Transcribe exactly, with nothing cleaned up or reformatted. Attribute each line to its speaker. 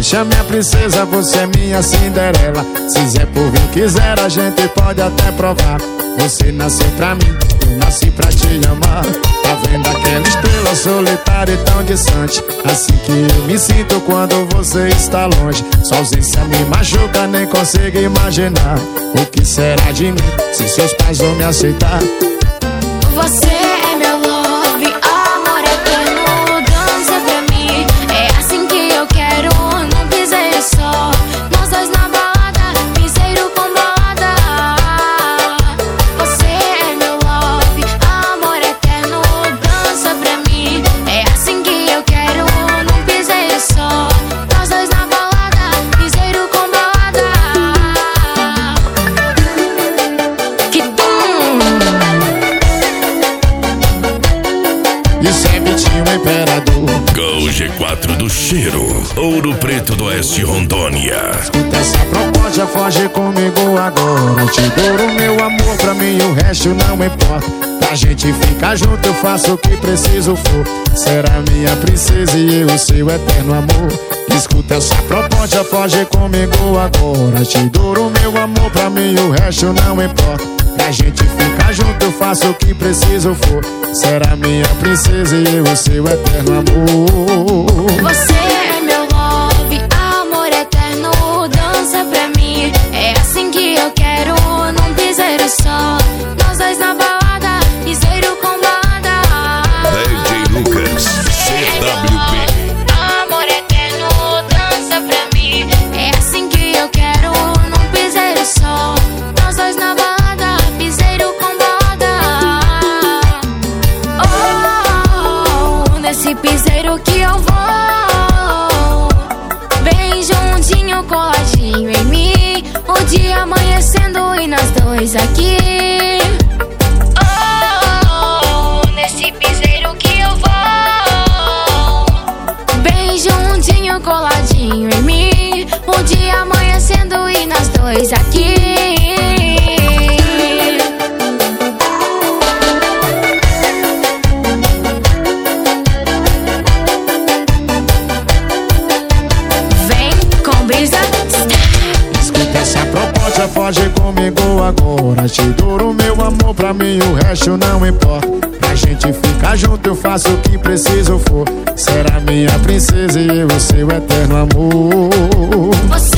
Speaker 1: Mancha minha princesa, você é minha Cinderela. Se Zé por vir quiser, a gente pode até provar. Você nasceu pra mim, eu nasci pra te amar. Tá vendo aquela estrela solitária e tão distante? Assim que eu me sinto quando você está longe. Sua ausência me machuca, nem consigo imaginar o que será de mim se seus pais vão me aceitar.
Speaker 2: Você é meu love, amor eterno, dança pra mim. É assim que eu quero, não piseiro só. Nós dois na balada, piseiro com balada. Você é meu love, amor eterno, dança pra mim. É assim que eu quero, não piseiro só. Nós dois na balada, piseiro com balada. Que tum!
Speaker 1: Isso é Vitinho Imperador.
Speaker 3: Gol G quatro do Cheiro, Ouro Preto do Oeste, Rondônia.
Speaker 1: Escuta essa proposta, foge comigo agora. Te dou o meu amor, pra mim o resto não importa. Pra gente ficar junto eu faço o que preciso for. Será minha princesa e eu seu eterno amor. Escuta essa proposta, foge comigo agora. Te dou o meu amor, pra mim o resto não importa. Pra gente ficar junto eu faço o que preciso for. Será minha princesa e eu seu eterno amor.
Speaker 2: Você é meu love, amor eterno, dança pra mim. É assim que eu quero, num piseiro só. Nós dois na balada, piseiro com balada.
Speaker 3: D J Lucas, C W P.
Speaker 2: Amor eterno, dança pra mim. É assim que eu quero, num piseiro só. Nós dois na balada, piseiro com balada. Oh, nesse piseiro que eu vou, bem juntinho, coladinho em mim. O dia amanhecendo e nós dois aqui. Oh, nesse piseiro que eu vou, bem juntinho, coladinho em mim. O dia amanhecendo e nós dois aqui.
Speaker 1: Escuta essa proposta, foge comigo agora. Te dou o meu amor, pra mim o resto não importa. Pra gente ficar junto eu faço o que preciso for. Será minha princesa e eu seu eterno amor.
Speaker 2: Você